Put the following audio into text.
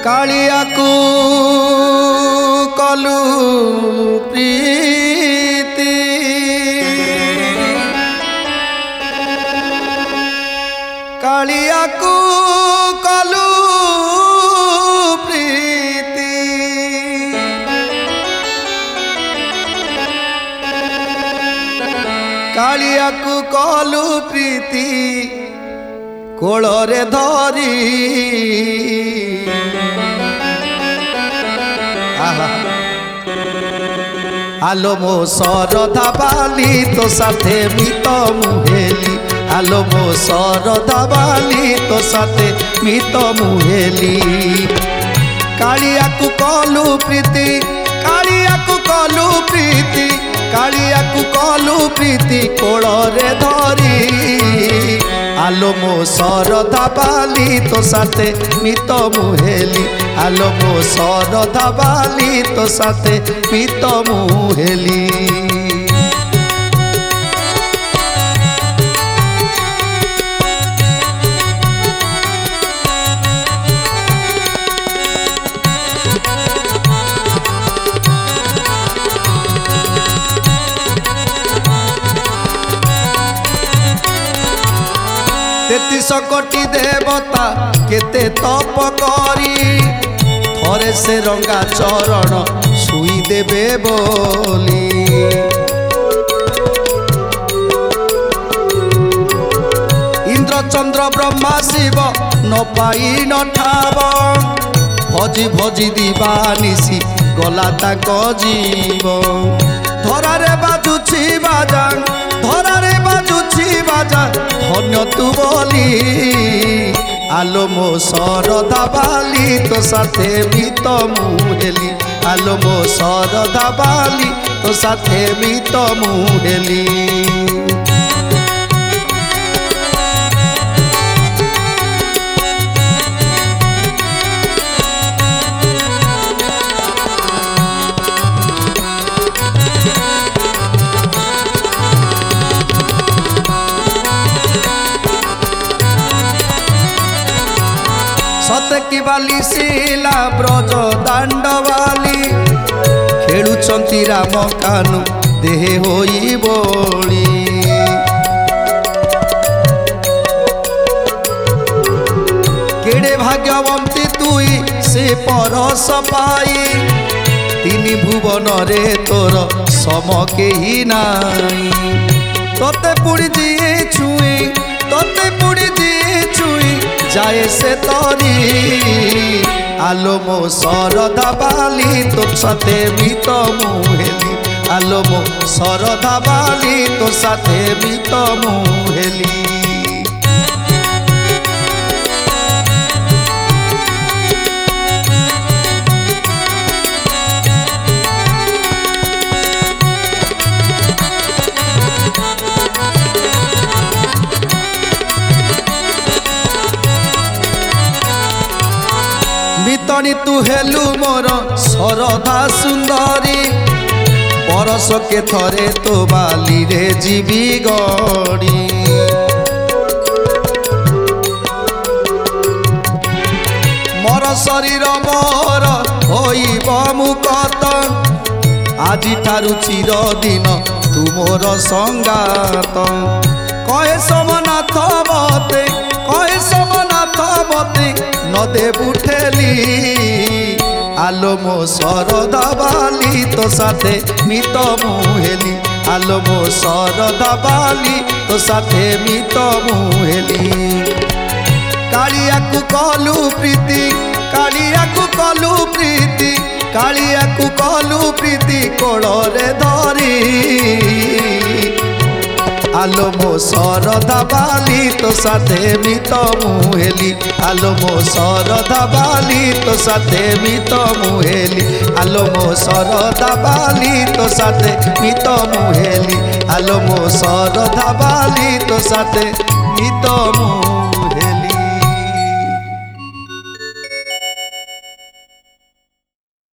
कालिया को कलु प्रीति कालिया को कलु प्रीति कालिया को कलु प्रीति कोଳରେ धरी आलो मो सरधा बाली तो साथे मित मुहेली आलो मो सरधा बाली तो साथे मित मुहेली कालिया को कलु प्रीति कालिया को कलु प्रीति कालिया को कलु प्रीति कोଳରେ धरी आलो मो सरधा बाली तो साथे मित मुहेली आलो मो सरधा बाली तो साथे मित मुहेली तेतीस कोटी देवता केते तप करी थरे से रंगा चरण छुई देबे बोली इंद्र चंद्र ब्रह्मा शिव न पाई न ठाव भजी भजी दीवानिसी गला ताक जीव धरारे बाजुछि बाजा धरारे बाजुछि बाजा धन्य तू बोली आलो मो सरधा बाली तो साथे मित मुहेली आलो मो सरधा बाली तो साथे मित मुहेली सतकी बाली शिला ब्रज दांड बाली खेलुचंती राम कानु देहे होई बोली केड़े भाग्यवंती तुई से परस पाई तीनी भुवन रे तोर सम केही नाई तोते पुड़ी जी छुई तोते पुड़ी जी छुई जाए से तरी आलो मो सरधा बाली तो साथे मित मुहेली आलो मो सरधा बाली तो साथे मित मुहेली मितनी तू हेलु मोर सरधा सुंदरी परस के थरे तो बाली रे जीवी गड़ी मोर शरीर मोर होइब मुकत आजी ठारु चिर दिन तू मोर संगात कहे सोमनाथ मते कहे सोमनाथ मते न देबु ठेली आलो मो सरधा बाली तो साथे मित मुहेली आलो मो सरधा बाली तो साथे मित मुहेली कालिया को कलु प्रीति कालिया को कलु प्रीति कालिया को कलु प्रीति कोଳରେ धरी आलो मो सरधा बाली तो साथे मित मुहेली आलो मो सरधा बाली तो साथे मित मुहेली आलो मो सरधा बाली तो साथे मित मुहेली आलो मो सरधा बाली तो साथे मित मुहेली।